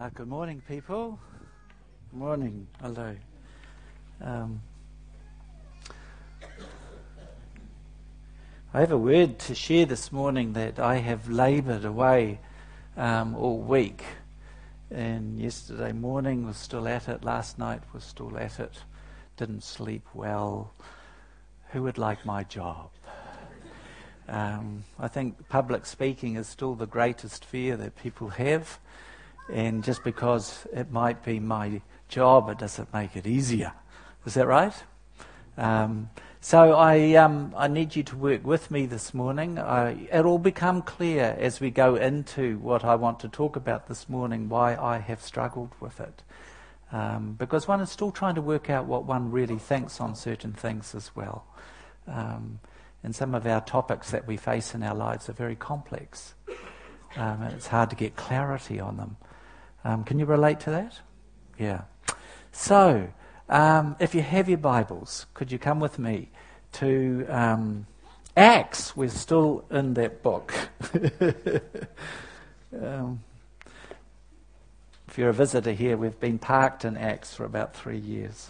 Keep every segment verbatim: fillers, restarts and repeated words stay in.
Uh, good morning, people. Good morning. Hello. Um, I have a word to share this morning that I have laboured away um, all week. And yesterday morning was still at it. Last night was still at it. Didn't sleep well. Who would like my job? Um, I think public speaking is still the greatest fear that people have. And just because it might be my job, it doesn't make it easier. Is that right? Um, so I um, I need you to work with me this morning. I, it'll become clear as we go into what I want to talk about this morning, why I have struggled with it. Um, because one is still trying to work out what one really thinks on certain things as well. Um, and some of our topics that we face in our lives are very complex. Um, and it's hard to get clarity on them. Um, can you relate to that? Yeah. So, um, if you have your Bibles, could you come with me to um, Acts? We're still in that book. um, if you're a visitor here, we've been parked in Acts for about three years.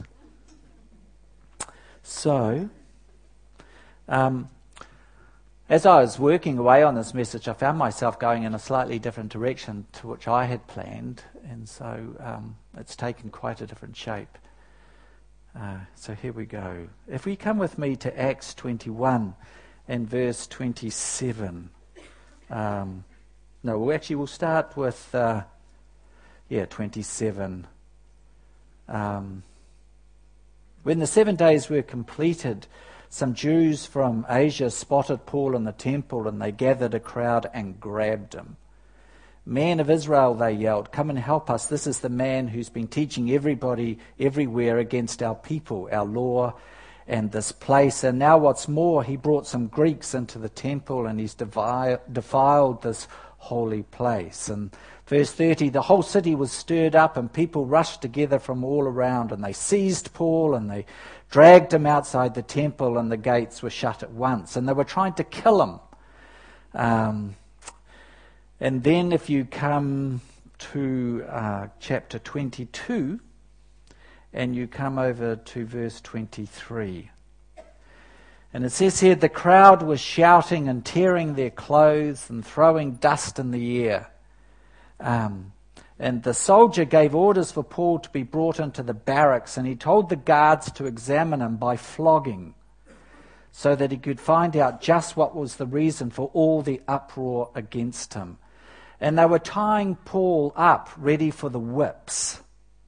So, um, as I was working away on this message, I found myself going in a slightly different direction to which I had planned, and so um, it's taken quite a different shape. Uh, so here we go. If we come with me to Acts twenty-one and verse twenty-seven. Um, no, well, actually we'll start with, uh, yeah, twenty-seven. Um, when the seven days were completed, some Jews from Asia spotted Paul in the temple, and they gathered a crowd and grabbed him. "Men of Israel," they yelled, "come and help us. This is the man who's been teaching everybody everywhere against our people, our law, and this place. And now what's more, he brought some Greeks into the temple, and he's devi- defiled this holy place." And verse thirty, the whole city was stirred up, and people rushed together from all around, and they seized Paul, and they dragged him outside the temple, and the gates were shut at once. And they were trying to kill him. Um, and then if you come to uh, chapter twenty-two, and you come over to verse twenty-three. And it says here, the crowd was shouting and tearing their clothes and throwing dust in the air. Um, and the soldier gave orders for Paul to be brought into the barracks, and he told the guards to examine him by flogging, so that he could find out just what was the reason for all the uproar against him. And they were tying Paul up, ready for the whips.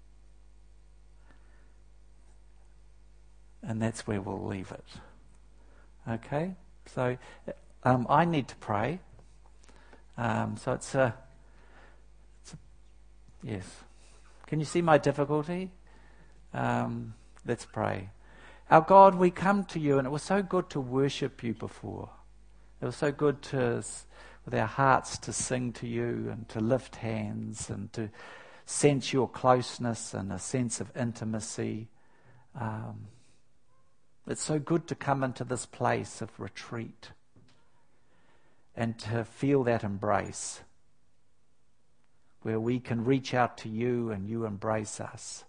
And that's where we'll leave it. Okay? So um, I need to pray. Um, so it's a... Yes. Can you see my difficulty? Um, let's pray. Our God, we come to you, and it was so good to worship you before. It was so good to, with our hearts, to sing to you and to lift hands and to sense your closeness and a sense of intimacy. Um, it's so good to come into this place of retreat and to feel that embrace, where we can reach out to you and you embrace us.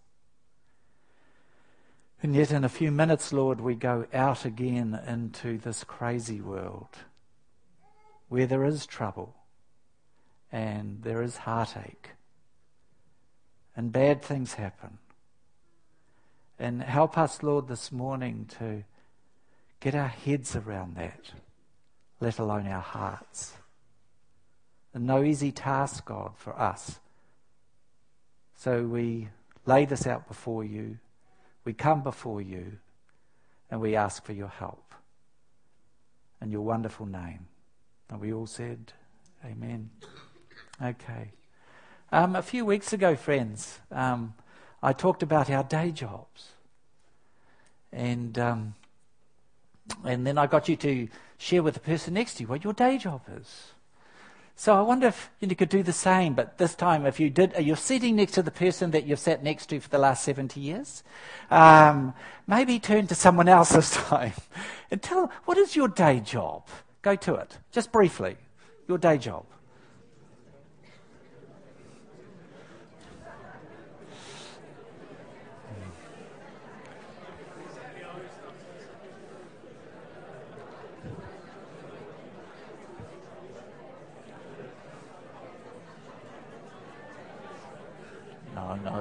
And yet in a few minutes, Lord, we go out again into this crazy world where there is trouble and there is heartache and bad things happen. And help us, Lord, this morning to get our heads around that, let alone our hearts. And no easy task, God, for us. So we lay this out before you. We come before you, and we ask for your help. In your wonderful name. And we all said, amen. Okay. Um, a few weeks ago, friends, um, I talked about our day jobs. And um, and then I got you to share with the person next to you what your day job is. So I wonder if you could do the same, but this time if you did, you're sitting next to the person that you've sat next to for the last seventy years. Um, maybe turn to someone else this time and tell them, what is your day job? Go to it, just briefly, your day job.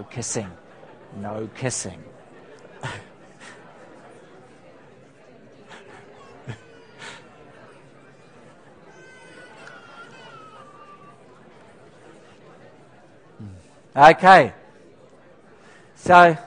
kissing. No kissing. Okay. So, I,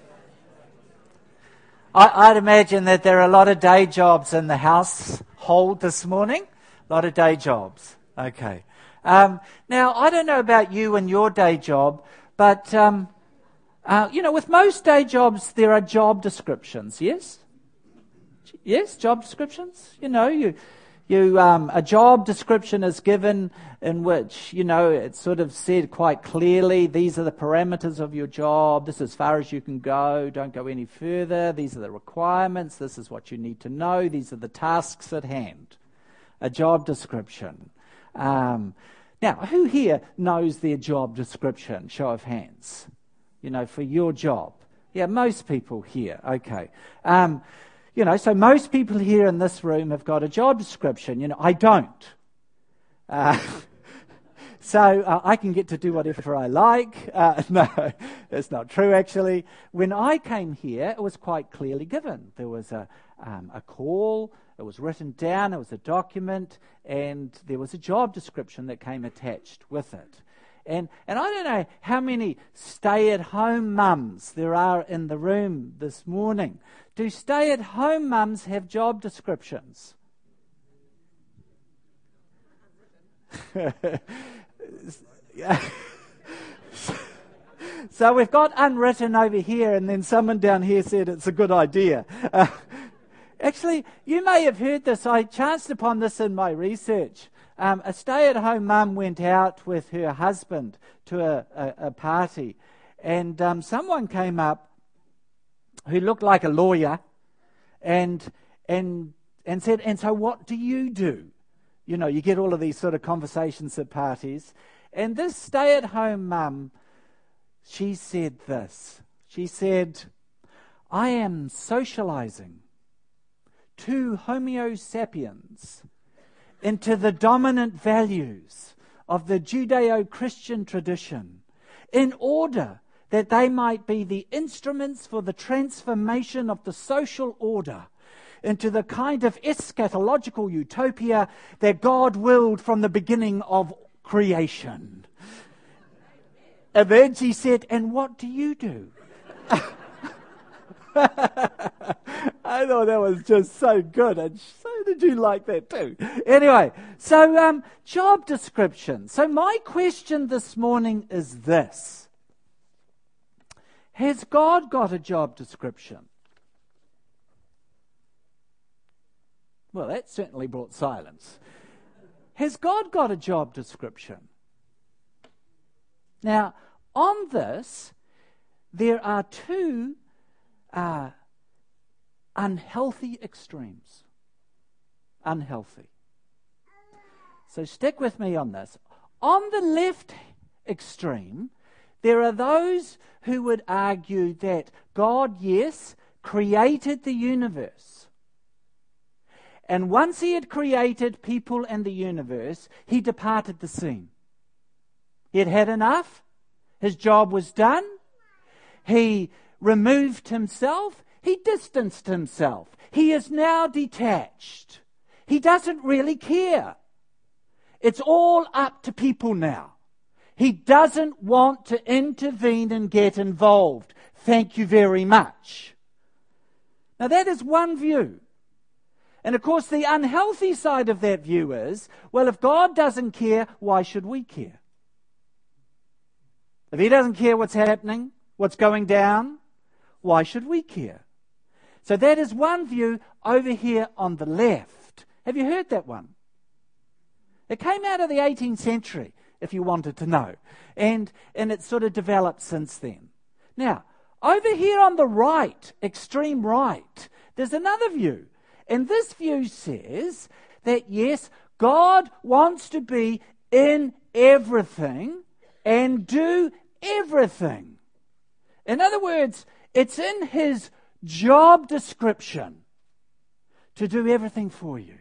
I'd imagine that there are a lot of day jobs in the household this morning. A lot of day jobs. Okay. Um, now, I don't know about you and your day job, but, um, uh, you know, with most day jobs, there are job descriptions, yes? Yes, job descriptions. You know, you... You, um, a job description is given in which, you know, it's sort of said quite clearly, these are the parameters of your job, this is as far as you can go, don't go any further, these are the requirements, this is what you need to know, these are the tasks at hand. A job description. Um, now, who here knows their job description? Show of hands. You know, for your job. Yeah, most people here. Okay. Um, You know, so most people here in this room have got a job description. You know, I don't. Uh, so uh, I can get to do whatever I like. Uh, no, that's not true, actually. When I came here, it was quite clearly given. There was a, um, a call, it was written down, it was a document, and there was a job description that came attached with it. And and I don't know how many stay-at-home mums there are in the room this morning. Do stay-at-home mums have job descriptions? So we've got unwritten over here, and then someone down here said it's a good idea. Uh, actually, you may have heard this. I chanced upon this in my research. Um, a stay-at-home mum went out with her husband to a, a, a party, and um, someone came up who looked like a lawyer, and and and said, "And so, what do you do?" You know, you get all of these sort of conversations at parties, and this stay-at-home mum, she said this. She said, "I am socializing two Homo sapiens into the dominant values of the Judeo-Christian tradition in order that they might be the instruments for the transformation of the social order into the kind of eschatological utopia that God willed from the beginning of creation." And then she said, "And what do you do?" I thought that was just so good, and so did you like that too. Anyway, so um, job description. So my question this morning is this. Has God got a job description? Well, that certainly brought silence. Has God got a job description? Now, on this, there are two uh, unhealthy extremes. Unhealthy. So stick with me on this. On the left extreme, there are those who would argue that God, yes, created the universe. And once he had created people and the universe, he departed the scene. He had had enough. His job was done. He removed himself. He distanced himself. He is now detached. He doesn't really care. It's all up to people now. He doesn't want to intervene and get involved. Thank you very much. Now that is one view. And of course the unhealthy side of that view is, well, if God doesn't care, why should we care? If he doesn't care what's happening, what's going down, why should we care? So that is one view over here on the left. Have you heard that one? It came out of the eighteenth century, if you wanted to know. And, and it's sort of developed since then. Now, over here on the right, extreme right, there's another view. And this view says that, yes, God wants to be in everything and do everything. In other words, it's in his job description to do everything for you.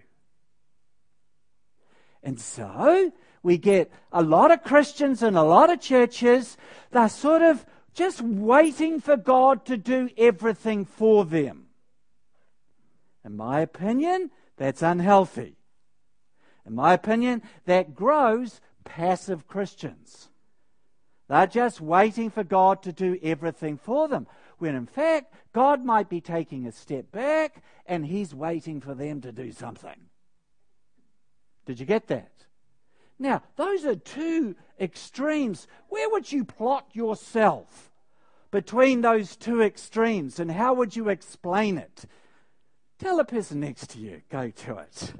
And so we get a lot of Christians and a lot of churches, they're sort of just waiting for God to do everything for them. In my opinion, that's unhealthy. In my opinion, that grows passive Christians. They're just waiting for God to do everything for them, when in fact, God might be taking a step back and He's waiting for them to do something. Did you get that? Now, those are two extremes. Where would you plot yourself between those two extremes, and how would you explain it? Tell the person next to you. Go to it.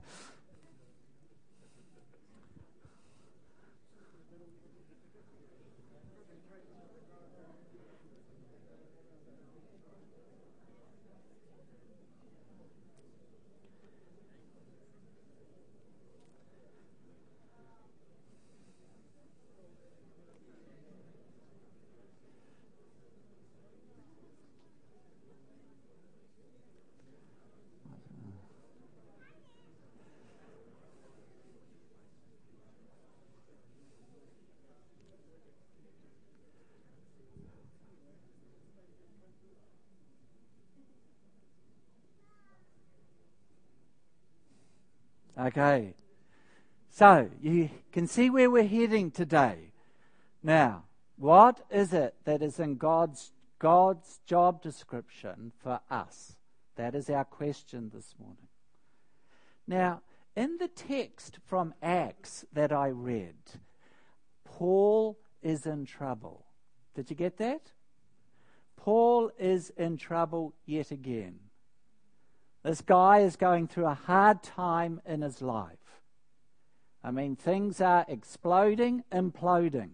Okay, so you can see where we're heading today. Now, what is it that is in God's God's job description for us? That is our question this morning. Now, in the text from Acts that I read, Paul is in trouble. Did you get that? Paul is in trouble yet again. This guy is going through a hard time in his life. I mean, things are exploding, imploding.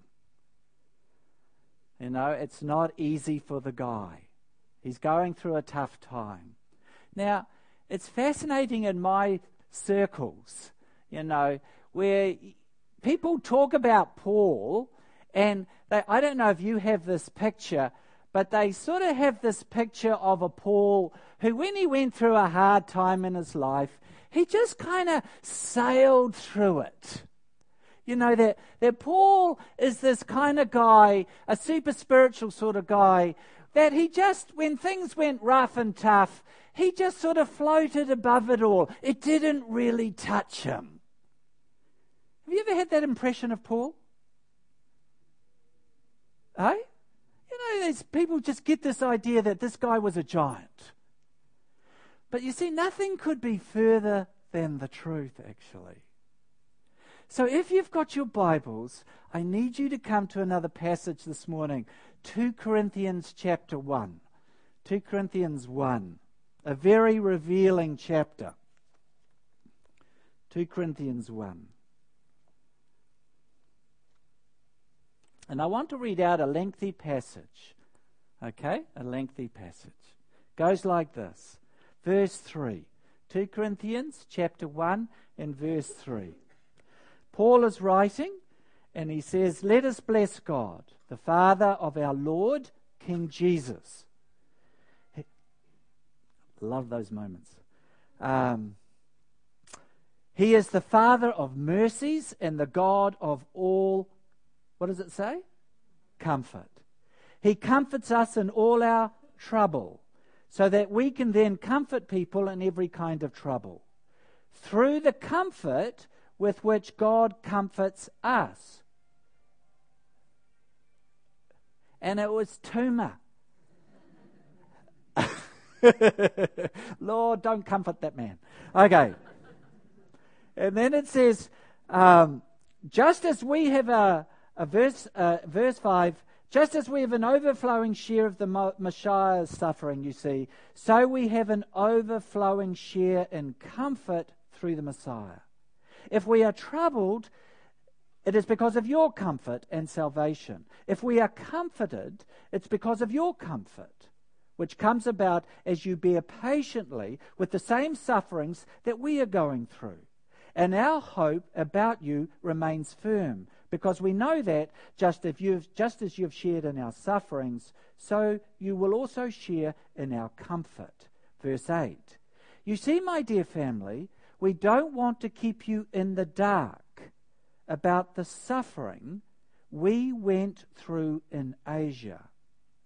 You know, it's not easy for the guy. He's going through a tough time. Now, it's fascinating in my circles, you know, where people talk about Paul, and they, I don't know if you have this picture, but they sort of have this picture of a Paul who, when he went through a hard time in his life, he just kind of sailed through it. You know, that, that Paul is this kind of guy, a super spiritual sort of guy, that he just, when things went rough and tough, he just sort of floated above it all. It didn't really touch him. Have you ever had that impression of Paul? Eh? You know, there's people just get this idea that this guy was a giant. But you see, nothing could be further than the truth, actually. So if you've got your Bibles, I need you to come to another passage this morning. Second Corinthians chapter one. Second Corinthians one. A very revealing chapter. Second Corinthians one. And I want to read out a lengthy passage. Okay? A lengthy passage. Goes like this. Verse three. Second Corinthians chapter one and verse three. Paul is writing, and he says, "Let us bless God, the Father of our Lord, King Jesus." He, love those moments. Um, he is the Father of mercies and the God of all, what does it say? Comfort. He comforts us in all our trouble, so that we can then comfort people in every kind of trouble, through the comfort with which God comforts us. And it was Tuma. Lord, don't comfort that man. Okay. And then it says, um, just as we have a, a verse, uh, verse five, just as we have an overflowing share of the Messiah's suffering, you see, so we have an overflowing share in comfort through the Messiah. If we are troubled, it is because of your comfort and salvation. If we are comforted, it's because of your comfort, which comes about as you bear patiently with the same sufferings that we are going through. And our hope about you remains firm, because we know that just, if you've, just as you've shared in our sufferings, so you will also share in our comfort. Verse eight. You see, my dear family, we don't want to keep you in the dark about the suffering we went through in Asia.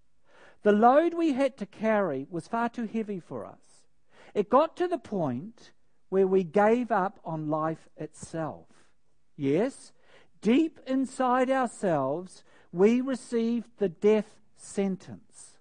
The load we had to carry was far too heavy for us. It got to the point where we gave up on life itself. Yes, deep inside ourselves, we received the death sentence.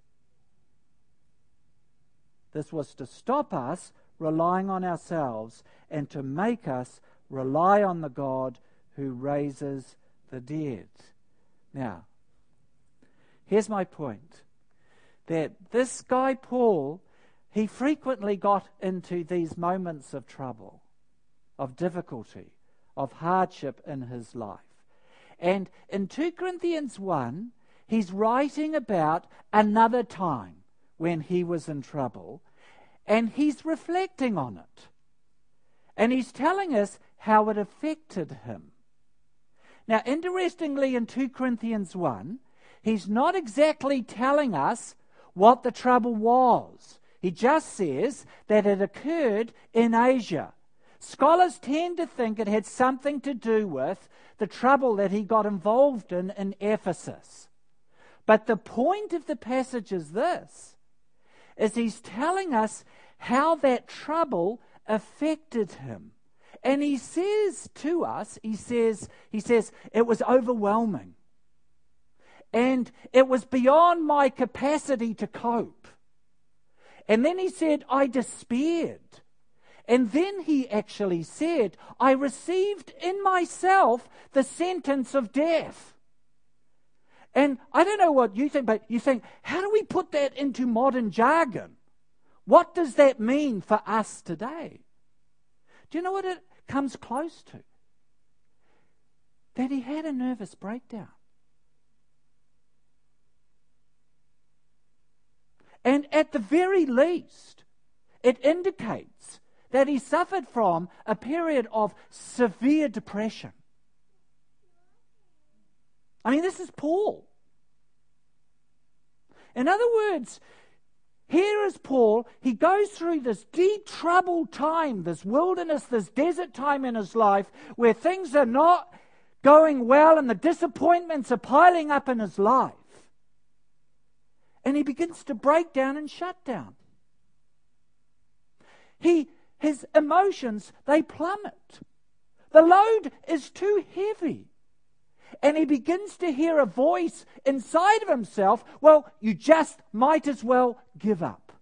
This was to stop us relying on ourselves and to make us rely on the God who raises the dead. Now, here's my point. That this guy Paul, he frequently got into these moments of trouble, of difficulty, of hardship in his life. And in Second Corinthians one, he's writing about another time when he was in trouble, and he's reflecting on it. And he's telling us how it affected him. Now, interestingly, in Second Corinthians one, he's not exactly telling us what the trouble was. He just says that it occurred in Asia. Scholars tend to think it had something to do with the trouble that he got involved in in Ephesus. But the point of the passage is this, is he's telling us how that trouble affected him. And he says to us, he says, he says, it was overwhelming. And it was beyond my capacity to cope. And then he said, I despaired. And then he actually said, I received in myself the sentence of death. And I don't know what you think, but you think, how do we put that into modern jargon? What does that mean for us today? Do you know what it comes close to? That he had a nervous breakdown. And at the very least, it indicates that he suffered from a period of severe depression. I mean, this is Paul. In other words, here is Paul. He goes through this deep troubled time, this wilderness, this desert time in his life where things are not going well and the disappointments are piling up in his life. And he begins to break down and shut down. He, his emotions, they plummet. The load is too heavy. And he begins to hear a voice inside of himself, well, you just might as well give up.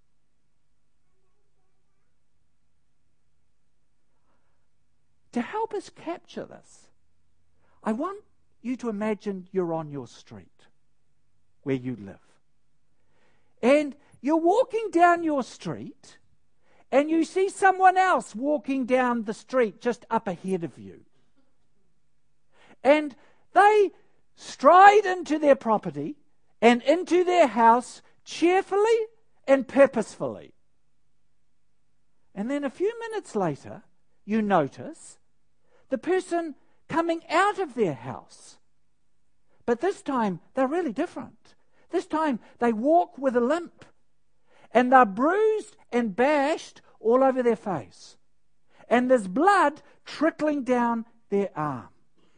To help us capture this, I want you to imagine you're on your street where you live. And you're walking down your street and you see someone else walking down the street just up ahead of you. And they stride into their property and into their house cheerfully and purposefully. And then a few minutes later, you notice the person coming out of their house. But this time, they're really different. This time, they walk with a limp. And they're bruised and bashed all over their face. And there's blood trickling down their arm.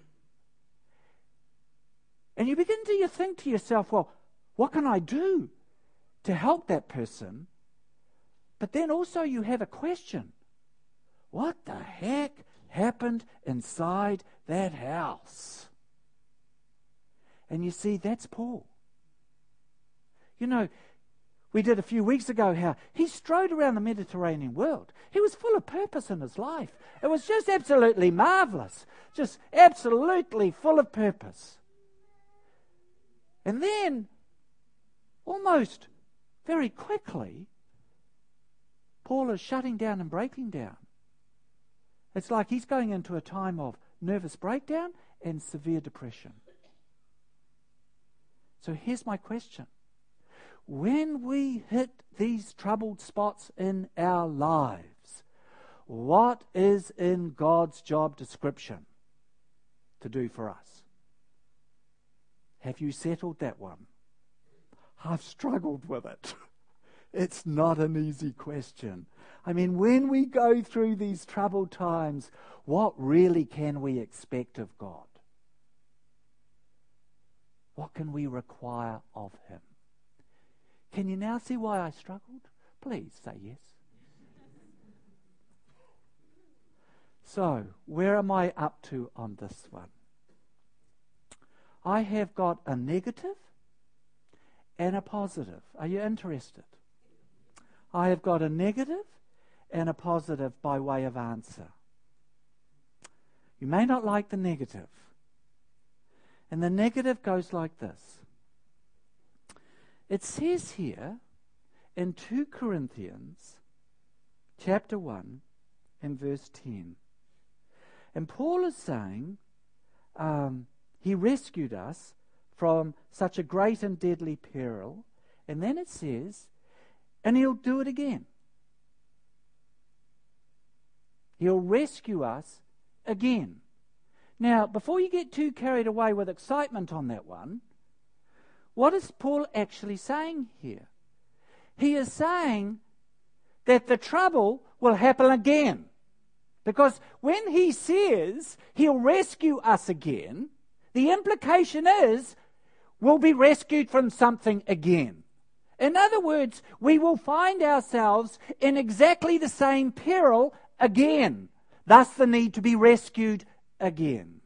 And you begin to you think to yourself, well, what can I do to help that person? But then also you have a question. What the heck happened inside that house? And you see, that's Paul. You know, we did a few weeks ago how he strode around the Mediterranean world. He was full of purpose in his life. It was just absolutely marvelous. Just absolutely full of purpose. And then, almost very quickly, Paul is shutting down and breaking down. It's like he's going into a time of nervous breakdown and severe depression. So here's my question. When we hit these troubled spots in our lives, what is in God's job description to do for us? Have you settled that one? I've struggled with it. It's not an easy question. I mean, when we go through these troubled times, what really can we expect of God? What can we require of Him? Can you now see why I struggled? Please say yes. So, where am I up to on this one? I have got a negative and a positive. Are you interested? I have got a negative and a positive by way of answer. You may not like the negative. And the negative goes like this. It says here in two Corinthians chapter one and verse ten. And Paul is saying um, he rescued us from such a great and deadly peril. And then it says, and he'll do it again. He'll rescue us again. Now, before you get too carried away with excitement on that one, what is Paul actually saying here? He is saying that the trouble will happen again. Because when he says he'll rescue us again, the implication is we'll be rescued from something again. In other words, we will find ourselves in exactly the same peril again. Thus the need to be rescued again.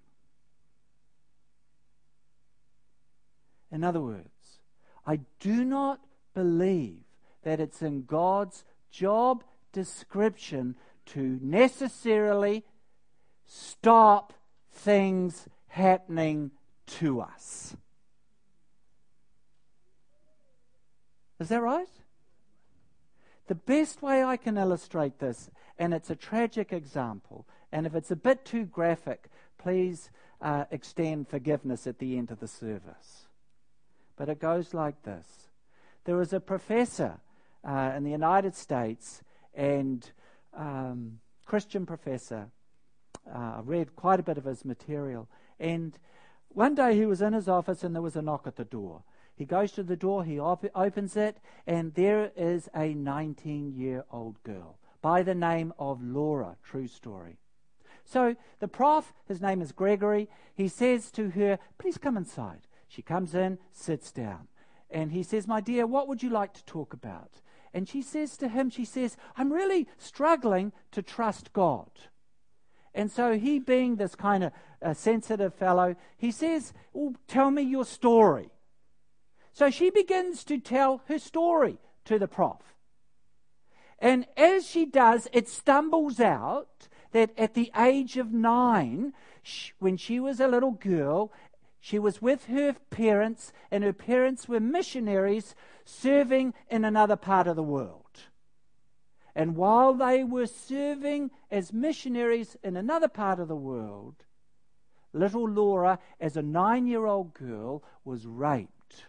In other words, I do not believe that it's in God's job description to necessarily stop things happening to us. Is that right? The best way I can illustrate this, and it's a tragic example, and if it's a bit too graphic, please uh, extend forgiveness at the end of the service. But it goes like this. There was a professor uh, in the United States, and um, Christian professor. Uh, I read quite a bit of his material. And one day he was in his office and there was a knock at the door. He goes to the door, he op- opens it, and there is a nineteen-year-old girl by the name of Laura. True story. So the prof, his name is Gregory, he says to her, please come inside. She comes in, sits down. And he says, my dear, what would you like to talk about? And she says to him, she says, I'm really struggling to trust God. And so he, being this kind of uh, sensitive fellow, he says, well, tell me your story. So she begins to tell her story to the prof. And as she does, it stumbles out that at the age of nine, she, when she was a little girl, she was with her parents, and her parents were missionaries serving in another part of the world. And while they were serving as missionaries in another part of the world, little Laura, as a nine-year-old girl, was raped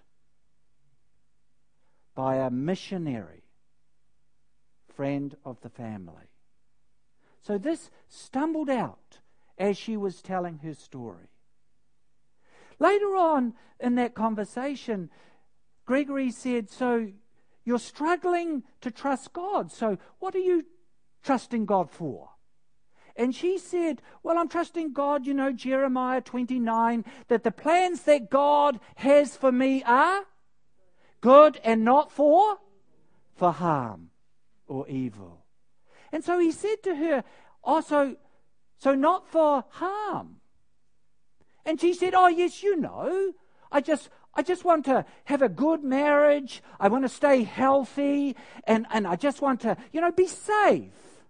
by a missionary friend of the family. So this stumbled out as she was telling her story. Later on in that conversation, Gregory said, so you're struggling to trust God. So what are you trusting God for? And she said, well, I'm trusting God, you know, Jeremiah twenty-nine, that the plans that God has for me are good and not for, for harm or evil. And so he said to her, also, so not for harm. And she said, oh, yes, you know, I just I just want to have a good marriage. I want to stay healthy. And, and I just want to, you know, be safe.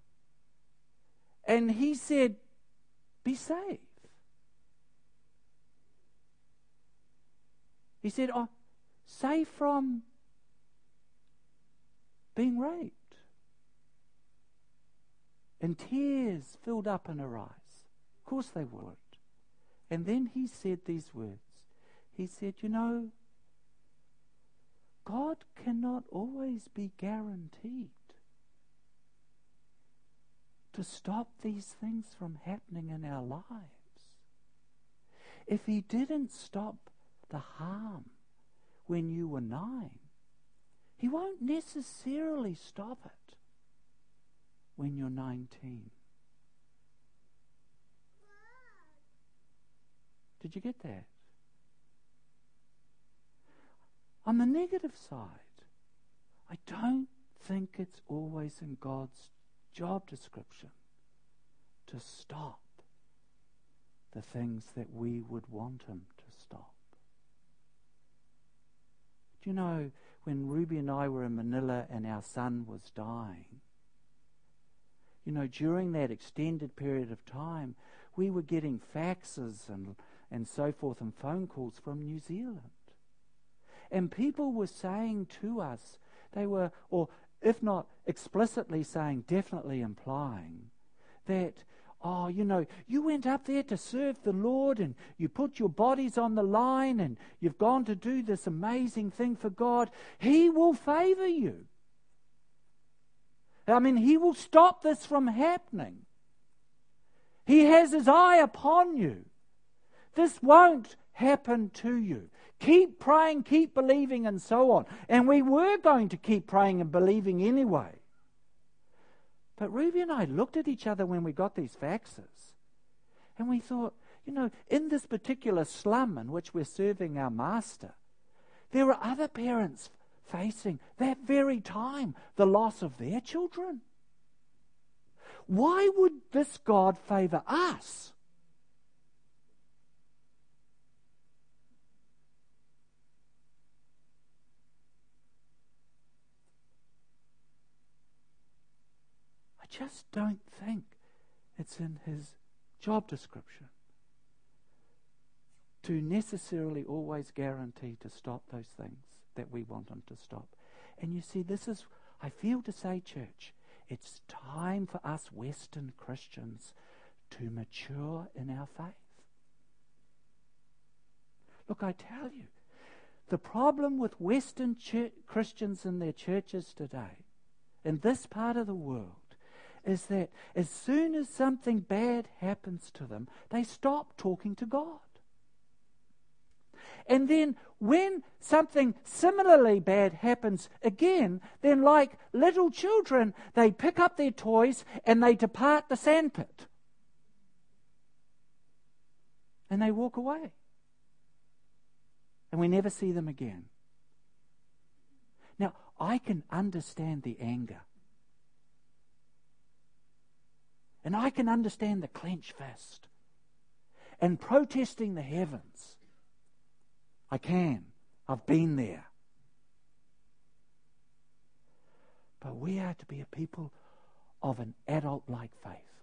And he said, be safe. He said, oh, safe from being raped. And tears filled up in her eyes. Of course they would. And then he said these words. He said, you know, God cannot always be guaranteed to stop these things from happening in our lives. If he didn't stop the harm when you were nine, he won't necessarily stop it when you're nineteen. Did you get that? On the negative side, I don't think it's always in God's job description to stop the things that we would want him to stop. Do you know, when Ruby and I were in Manila and our son was dying, you know, during that extended period of time, we were getting faxes and, and so forth and phone calls from New Zealand. And people were saying to us, they were, or if not explicitly saying, definitely implying, that, oh, you know, you went up there to serve the Lord and you put your bodies on the line and you've gone to do this amazing thing for God. He will favor you. I mean, he will stop this from happening. He has his eye upon you. This won't happen to you. Keep praying, keep believing, and so on. And we were going to keep praying and believing anyway. But Ruby and I looked at each other when we got these faxes, and we thought, you know, in this particular slum in which we're serving our master, there are other parents facing that very time the loss of their children. Why would this God favor us? I just don't think it's in his job description to necessarily always guarantee to stop those things that we want him to stop. And you see, this is, I feel to say, church, it's time for us Western Christians to mature in our faith. Look, I tell you, the problem with Western church, Christians in their churches today, in this part of the world, is that as soon as something bad happens to them, they stop talking to God. And then when something similarly bad happens again, then like little children, they pick up their toys and they depart the sandpit. And they walk away. And we never see them again. Now, I can understand the anger. And I can understand the clenched fist and protesting the heavens. I can. I've been there. But we are to be a people of an adult-like faith,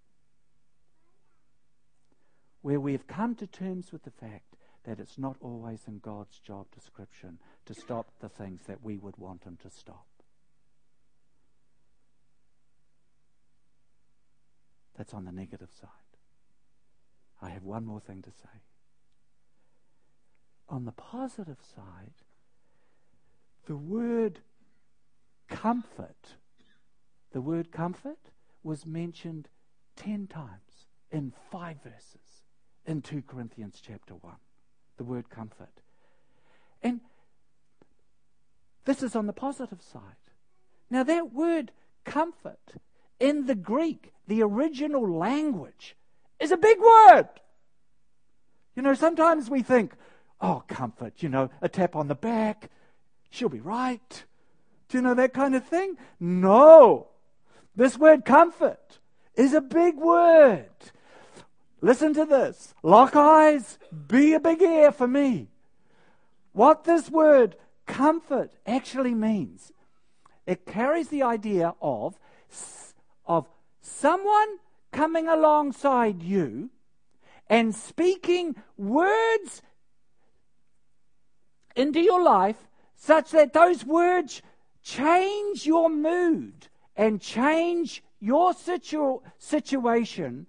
where we have come to terms with the fact that it's not always in God's job description to stop the things that we would want him to stop. That's on the negative side. I have one more thing to say. On the positive side, the word comfort, the word comfort was mentioned ten times in five verses in two Corinthians chapter one. The word comfort. And this is on the positive side. Now that word comfort in the Greek, the original language, is a big word. You know, sometimes we think, oh, comfort, you know, a tap on the back, she'll be right. Do you know that kind of thing? No. This word comfort is a big word. Listen to this. Lock eyes, be a big ear for me. What this word comfort actually means, it carries the idea of, of someone coming alongside you and speaking words into your life such that those words change your mood and change your situ- situation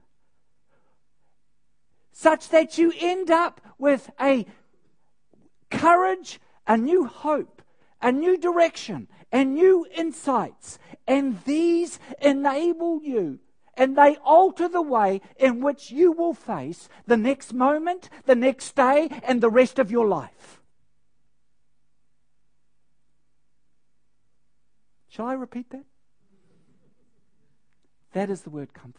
such that you end up with a courage, a new hope, a new direction, and new insights. And these enable you, and they alter the way in which you will face the next moment, the next day, and the rest of your life. Shall I repeat that? That is the word comfort.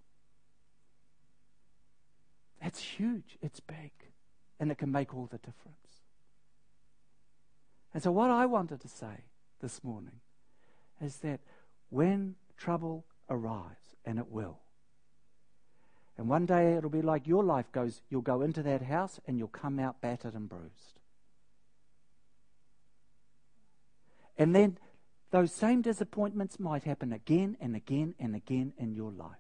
It's huge, it's big, and it can make all the difference. And so what I wanted to say this morning is that when trouble arrives, and it will, and one day it'll be like your life goes, you'll go into that house and you'll come out battered and bruised. And then those same disappointments might happen again and again and again in your life.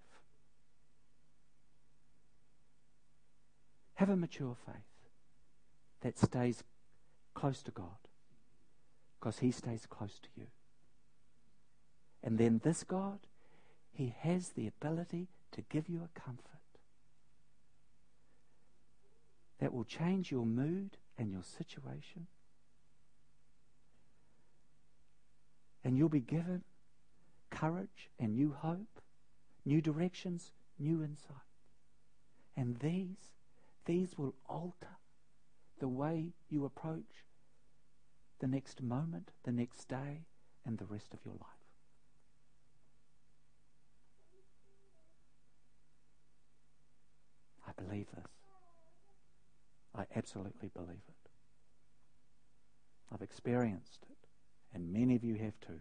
Have a mature faith that stays close to God, because He stays close to you. And then this God, He has the ability to give you a comfort that will change your mood and your situation. And you'll be given courage and new hope, new directions, new insight. And these, these will alter the way you approach the next moment, the next day, and the rest of your life. I believe this. I absolutely believe it. I've experienced it, and many of you have too.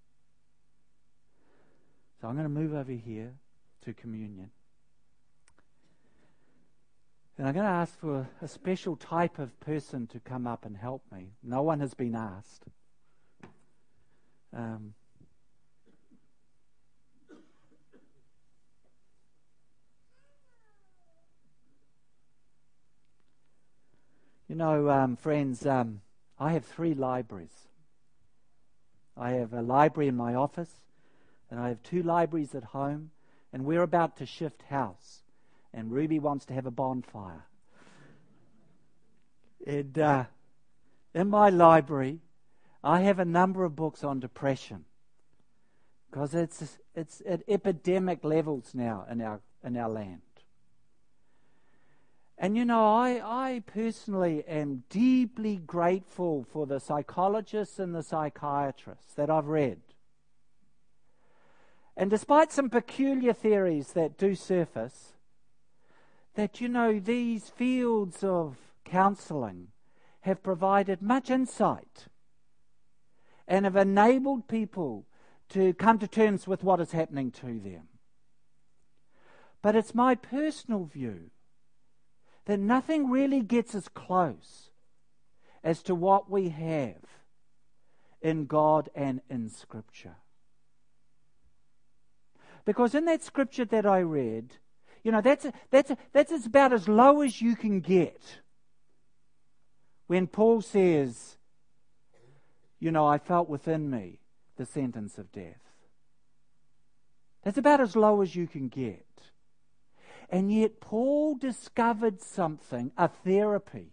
So I'm going to move over here to communion. And I'm going to ask for a special type of person to come up and help me. No one has been asked. Um, you know, um, friends, um, I have three libraries. I have a library in my office, and I have two libraries at home, and we're about to shift house. And Ruby wants to have a bonfire. And uh, in my library, I have a number of books on depression, because it's it's at epidemic levels now in our in our land. And you know, I I personally am deeply grateful for the psychologists and the psychiatrists that I've read. And despite some peculiar theories that do surface, that, you know, these fields of counselling have provided much insight and have enabled people to come to terms with what is happening to them. But it's my personal view that nothing really gets as close as to what we have in God and in Scripture. Because in that Scripture that I read, you know, that's, a, that's, a, that's about as low as you can get. When Paul says, you know, I felt within me the sentence of death. That's about as low as you can get. And yet Paul discovered something, a therapy,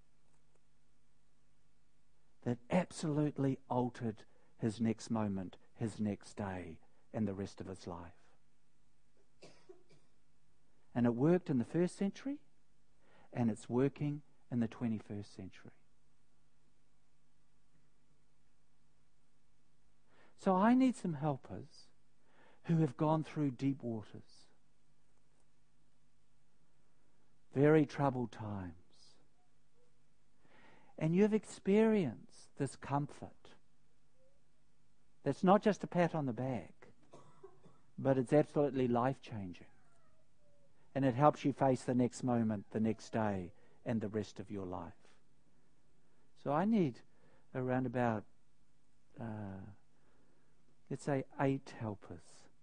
that absolutely altered his next moment, his next day, and the rest of his life. And it worked in the first century, and it's working in the twenty-first century. So I need some helpers who have gone through deep waters, very troubled times, and you've experienced this comfort that's not just a pat on the back, but it's absolutely life-changing. And it helps you face the next moment, the next day, and the rest of your life. So I need around about, uh, let's say, eight helpers.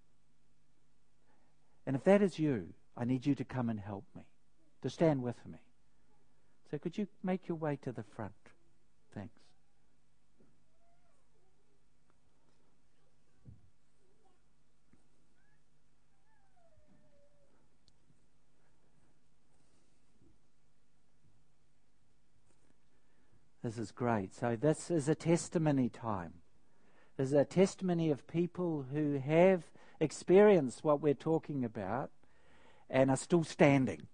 And if that is you, I need you to come and help me, to stand with me. So could you make your way to the front? Thanks. This is great. So this is a testimony time. This is a testimony of people who have experienced what we're talking about and are still standing,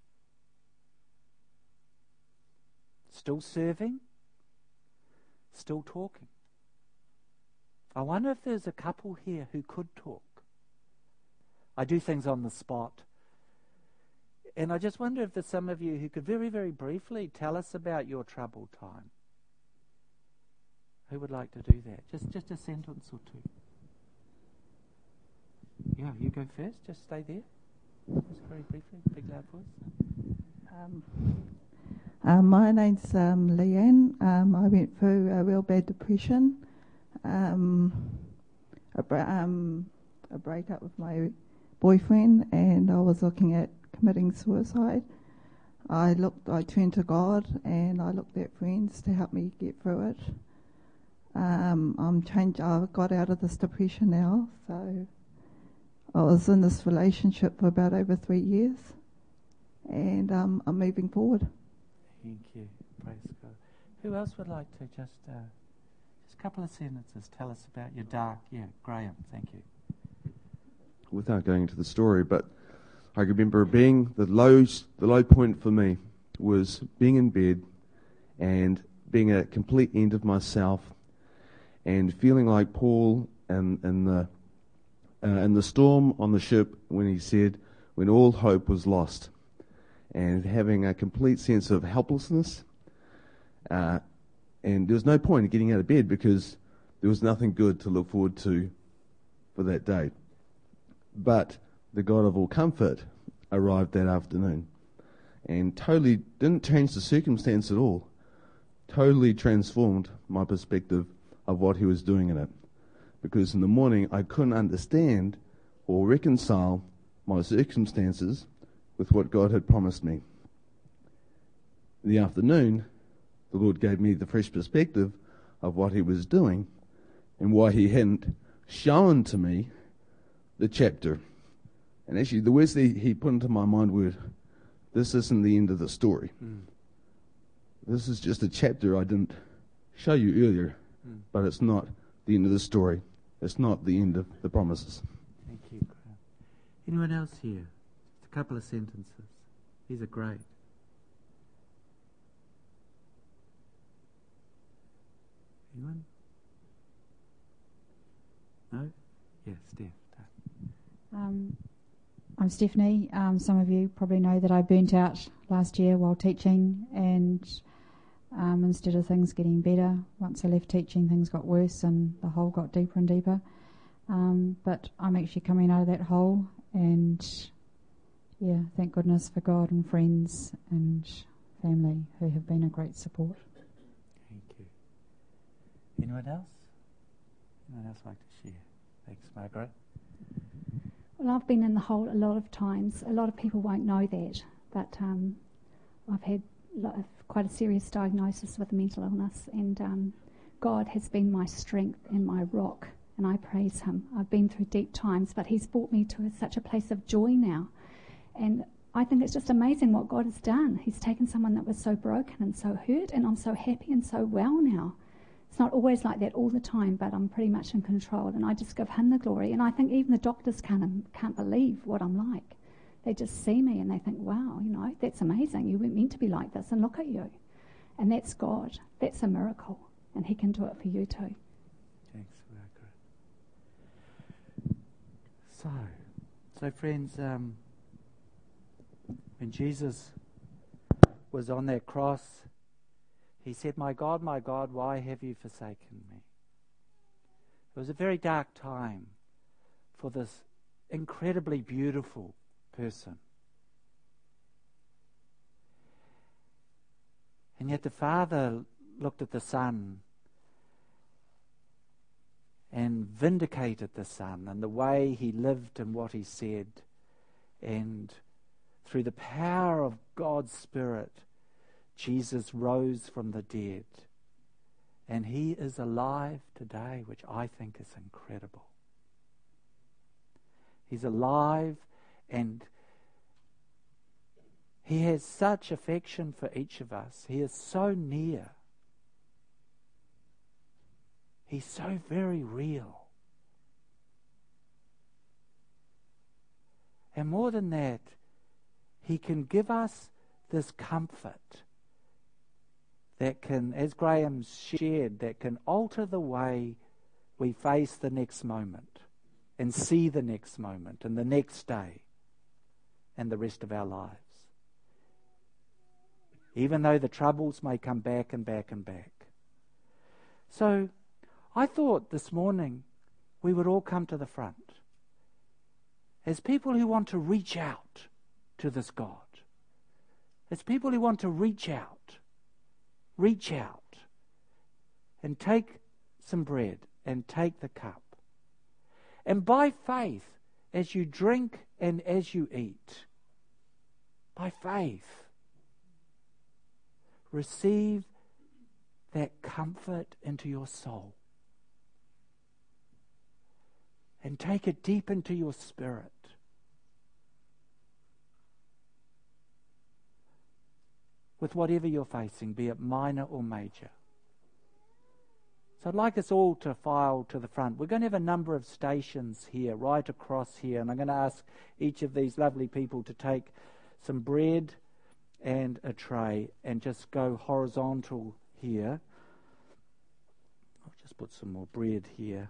still serving, still talking. I wonder if there's a couple here who could talk. I do things on the spot. And I just wonder if there's some of you who could very, very briefly tell us about your troubled time. Who would like to do that? Just just a sentence or two. Yeah, you go first. Just stay there. Just very briefly. Big loud voice. Um, uh, my name's um, Leanne. Um, I went through a real bad depression, um, a, bra- um, a breakup with my boyfriend, and I was looking at committing suicide. I looked. I turned to God, and I looked at friends to help me get through it. Um, I'm changed. I got out of this depression now, so I was in this relationship for about over three years, and um, I'm moving forward. Thank you. Praise God. Who else would like to just uh, just a couple of sentences tell us about your dark? Yeah, Graham. Thank you. Without going into the story, but I remember being the low, the low point for me was being in bed and being a complete end of myself, and feeling like Paul in, in the uh, in the storm on the ship when he said, "When all hope was lost," and having a complete sense of helplessness. Uh, and there was no point in getting out of bed because there was nothing good to look forward to for that day. But the God of all comfort arrived that afternoon and totally didn't change the circumstance at all. Totally transformed my perspective of what he was doing in it. Because in the morning I couldn't understand or reconcile my circumstances with what God had promised me. In the afternoon, the Lord gave me the fresh perspective of what he was doing and why he hadn't shown to me the chapter. And actually, the words that he put into my mind were, this isn't the end of the story. Mm. This is just a chapter I didn't show you earlier, mm. but it's not the end of the story. It's not the end of the promises. Thank you, Graham. Anyone else here? Just a couple of sentences. These are great. Anyone? No? Yes, Steph. Um, I'm Stephanie. Um, some of you probably know that I burnt out last year while teaching, and um, instead of things getting better, once I left teaching, things got worse and the hole got deeper and deeper. Um, but I'm actually coming out of that hole, and yeah, thank goodness for God and friends and family who have been a great support. Thank you. Anyone else? Anyone else like to share? Thanks, Margaret. Well, I've been in the hole a lot of times. A lot of people won't know that, but um, I've had lo- quite a serious diagnosis with a mental illness, and um, God has been my strength and my rock, and I praise him. I've been through deep times, but he's brought me to a, such a place of joy now, and I think it's just amazing what God has done. He's taken someone that was so broken and so hurt, and I'm so happy and so well now. It's not always like that all the time, but I'm pretty much in control, and I just give him the glory. And I think even the doctors can't can't believe what I'm like. They just see me and they think, wow, you know, that's amazing. You weren't meant to be like this, and look at you. And that's God. That's a miracle, and he can do it for you too. Thanks, Margaret. So, so friends, um, when Jesus was on that cross, he said, "My God, my God, why have you forsaken me?" It was a very dark time for this incredibly beautiful person. And yet the Father looked at the Son and vindicated the Son and the way he lived and what he said. And through the power of God's Spirit, Jesus rose from the dead, and he is alive today, which I think is incredible. He's alive, and he has such affection for each of us. He is so near. He's so very real. And more than that, he can give us this comfort that can, as Graham shared, that can alter the way we face the next moment and see the next moment and the next day and the rest of our lives. Even though the troubles may come back and back and back. So I thought this morning we would all come to the front as people who want to reach out to this God. As people who want to reach out, reach out and take some bread and take the cup. And by faith, as you drink and as you eat, by faith, receive that comfort into your soul. And take it deep into your spirit. With whatever you're facing, be it minor or major. So I'd like us all to file to the front. We're going to have a number of stations here, right across here, and I'm going to ask each of these lovely people to take some bread and a tray and just go horizontal here. I'll just put some more bread here.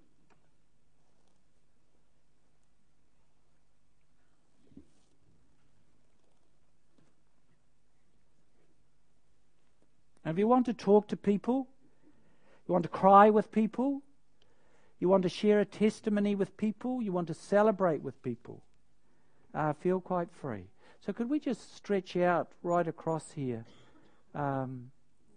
And if you want to talk to people, you want to cry with people, you want to share a testimony with people, you want to celebrate with people, uh, feel quite free. So could we just stretch out right across here? Um,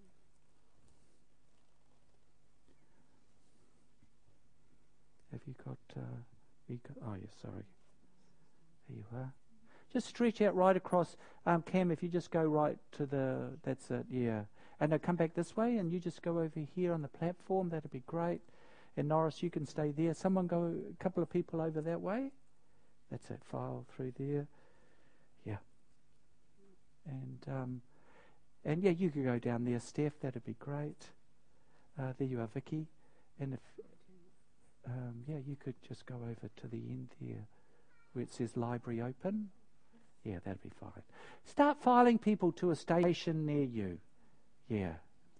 have you got, uh, you got... Oh, yes, sorry. There you are. Just stretch out right across. Um, Cam, if you just go right to the... That's it, yeah. And now come back this way, and you just go over here on the platform. That'd be great. And Norris, you can stay there. Someone go, a couple of people over that way. That's it. File through there. Yeah. And um, and yeah, you could go down there, Steph. That'd be great. Uh, there you are, Vicky. And if um, yeah, you could just go over to the end there, where it says library open. Yeah, that'd be fine. Start filing people to a station near you. Yeah.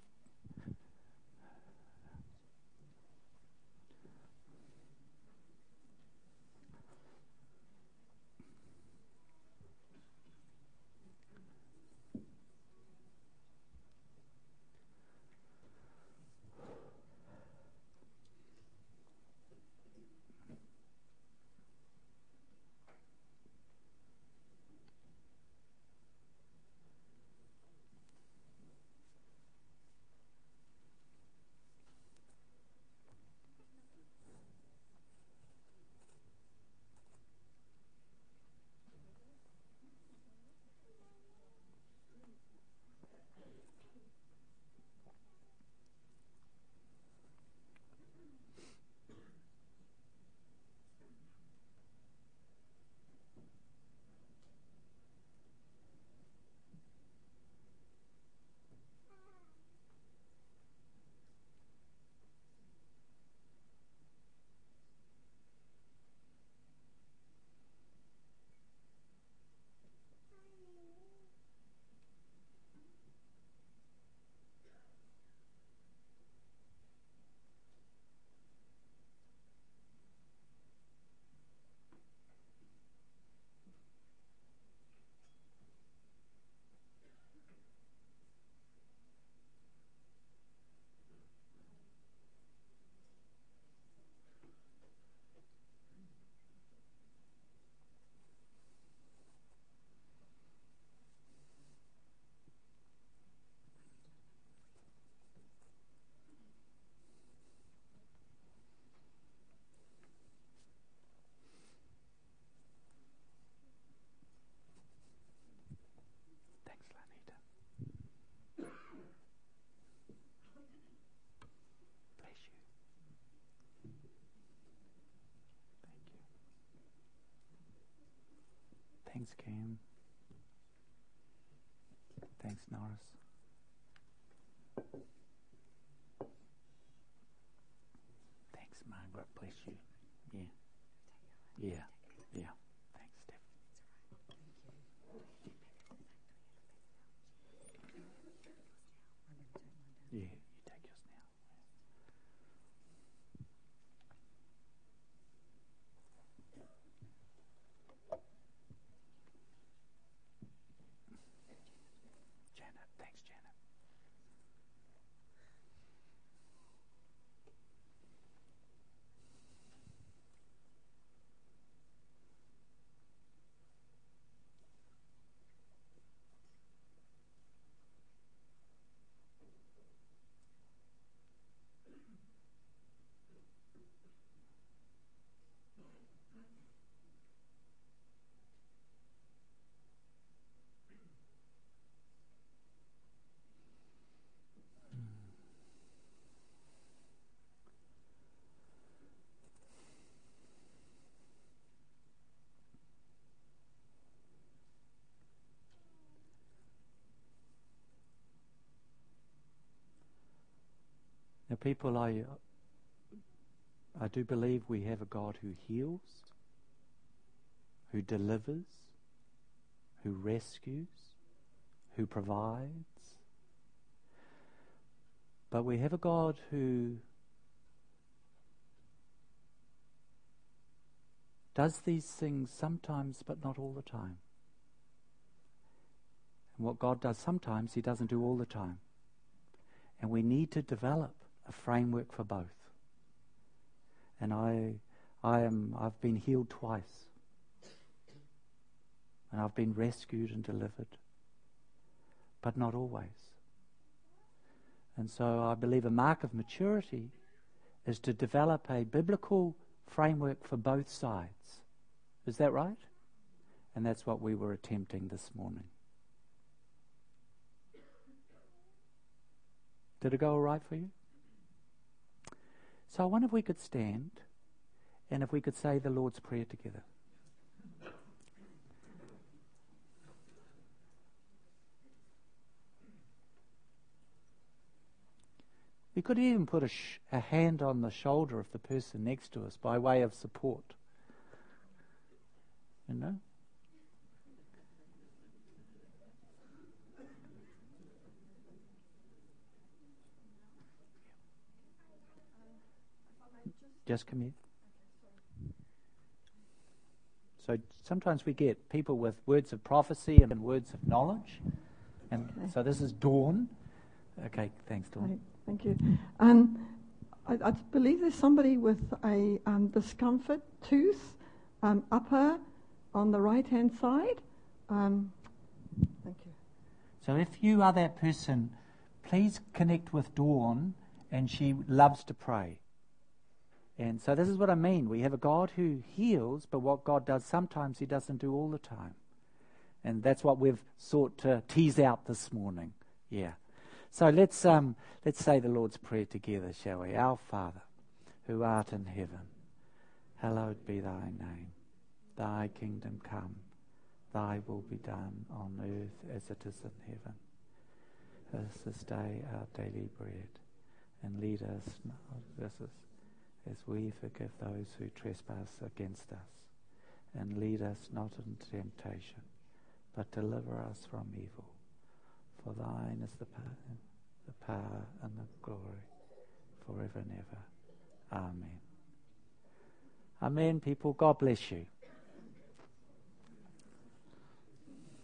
Thanks, Cam. Thanks, Norris. Thanks, Margaret. Bless you. Yeah. Yeah. Yeah. Thanks, Steph. Yeah, you take yours now. Janet, thanks, Janet. people, I, I do believe we have a God who heals, who delivers, who rescues, who provides. But we have a God who does these things sometimes but not all the time. And what God does sometimes, He doesn't do all the time. And we need to develop a framework for both. And I, I am, I've been healed twice. And I've been rescued and delivered. But not always. And so I believe a mark of maturity is to develop a biblical framework for both sides. Is that right? And that's what we were attempting this morning. Did it go all right for you? So I wonder if we could stand and if we could say the Lord's Prayer together. We could even put a, sh- a hand on the shoulder of the person next to us by way of support. You know? Just come here. So sometimes we get people with words of prophecy and words of knowledge. And okay. So this is Dawn. Okay, thanks, Dawn. Right, thank you. Um, I, I believe there's somebody with a um, discomfort tooth um, upper on the right-hand side. Um, thank you. So if you are that person, please connect with Dawn, and she loves to pray. And so this is what I mean. We have a God who heals, but what God does sometimes He doesn't do all the time. And that's what we've sought to tease out this morning. Yeah. So let's um, let's say the Lord's Prayer together, shall we? Our Father, who art in heaven, hallowed be thy name. Thy kingdom come, thy will be done on earth as it is in heaven. Give us this day our daily bread, and lead us not this is as we forgive those who trespass against us. And lead us not into temptation, but deliver us from evil. For thine is the power, the power and the glory, forever and ever. Amen. Amen, people. God bless you.